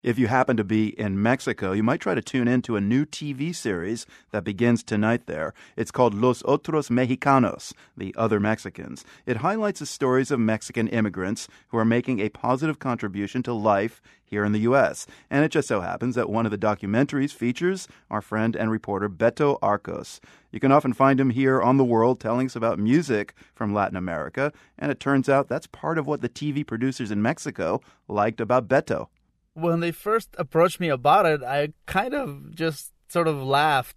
If you happen to be in Mexico, you might try to tune in to a new TV series that begins tonight there. It's called Los Otros Mexicanos, the Other Mexicans. It highlights the stories of Mexican immigrants who are making a positive contribution to life here in the U.S. And it just so happens that one of the documentaries features our friend and reporter Beto Arcos. You can often find him here on The World telling us about music from Latin America, and it turns out that's part of what the TV producers in Mexico liked about Beto. When they first approached me about it, I kind of just sort of laughed.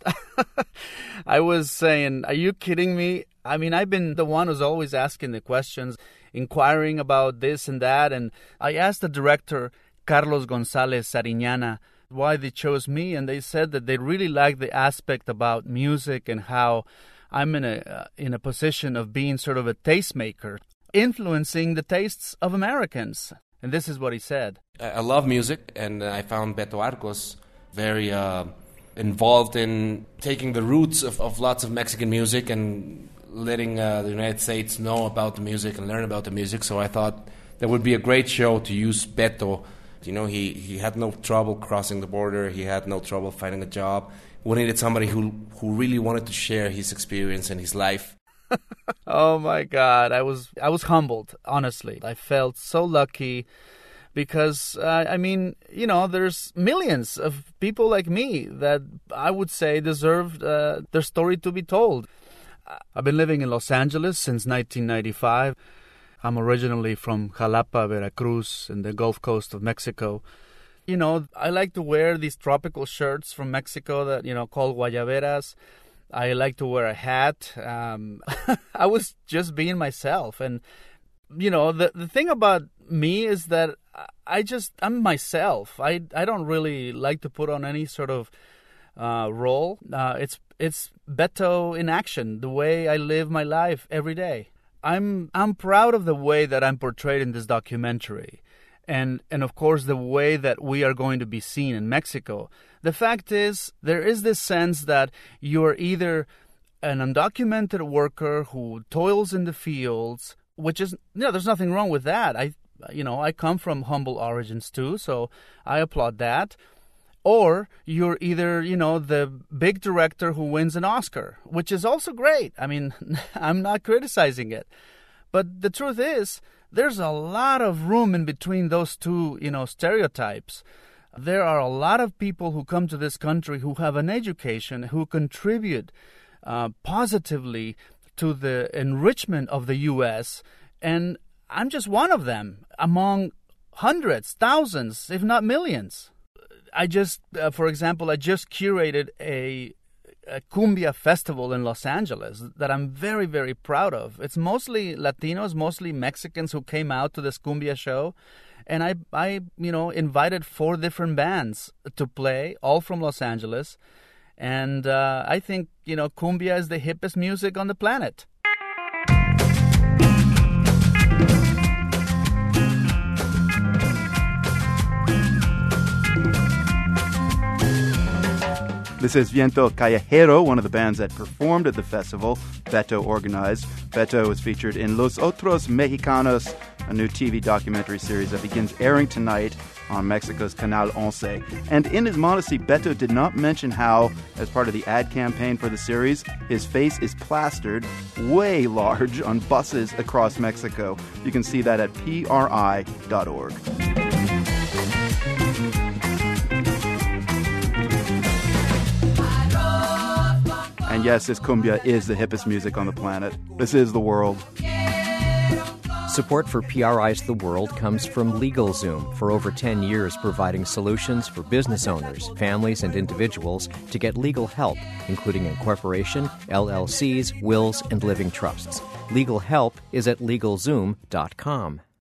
I was saying, are you kidding me? I mean, I've been the one who's always asking the questions, inquiring about this and that. And I asked the director, Carlos González Sariñana, why they chose me. And they said that they really liked the aspect about music and how I'm in a position of being sort of a tastemaker, influencing the tastes of Americans. And this is what he said. I love music, and I found Beto Arcos very involved in taking the roots of lots of Mexican music and letting the United States know about the music and learn about the music. So I thought that would be a great show to use Beto. You know, he had no trouble crossing the border. He had no trouble finding a job. We needed somebody who really wanted to share his experience and his life. Oh my God, I was humbled, honestly. I felt so lucky because, I mean, you know, there's millions of people like me that I would say deserved their story to be told. I've been living in Los Angeles since 1995. I'm originally from Jalapa, Veracruz, in the Gulf Coast of Mexico. You know, I like to wear these tropical shirts from Mexico that, you know, called guayaberas. I like to wear a hat. I was just being myself. And, you know, the thing about me is that I'm myself. I don't really like to put on any sort of role. It's Beto in action, the way I live my life every day. I'm proud of the way that I'm portrayed in this documentary. And of course, the way that we are going to be seen in Mexico. The fact is, there is this sense that you are either an undocumented worker who toils in the fields, which is, there's nothing wrong with that. I come from humble origins too, so I applaud that. Or you're either, the big director who wins an Oscar, which is also great. I mean, I'm not criticizing it. But the truth is, there's a lot of room in between those two, stereotypes. There are a lot of people who come to this country who have an education, who contribute positively to the enrichment of the U.S., and I'm just one of them among hundreds, thousands, if not millions. For example, I just curated a cumbia festival in Los Angeles that I'm very, very proud of. It's mostly Latinos, mostly Mexicans who came out to this cumbia show. And I invited 4 different bands to play, all from Los Angeles. And I think, cumbia is the hippest music on the planet. This is Viento Callejero, one of the bands that performed at the festival Beto organized. Beto is featured in Los Otros Mexicanos, a new TV documentary series that begins airing tonight on Mexico's Canal 11. And in his modesty, Beto did not mention how, as part of the ad campaign for the series, his face is plastered way large on buses across Mexico. You can see that at PRI.org. And yes, this cumbia is the hippest music on the planet. This is The World. Support for PRI's The World comes from LegalZoom, for over 10 years providing solutions for business owners, families, and individuals to get legal help, including incorporation, LLCs, wills, and living trusts. Legal help is at LegalZoom.com.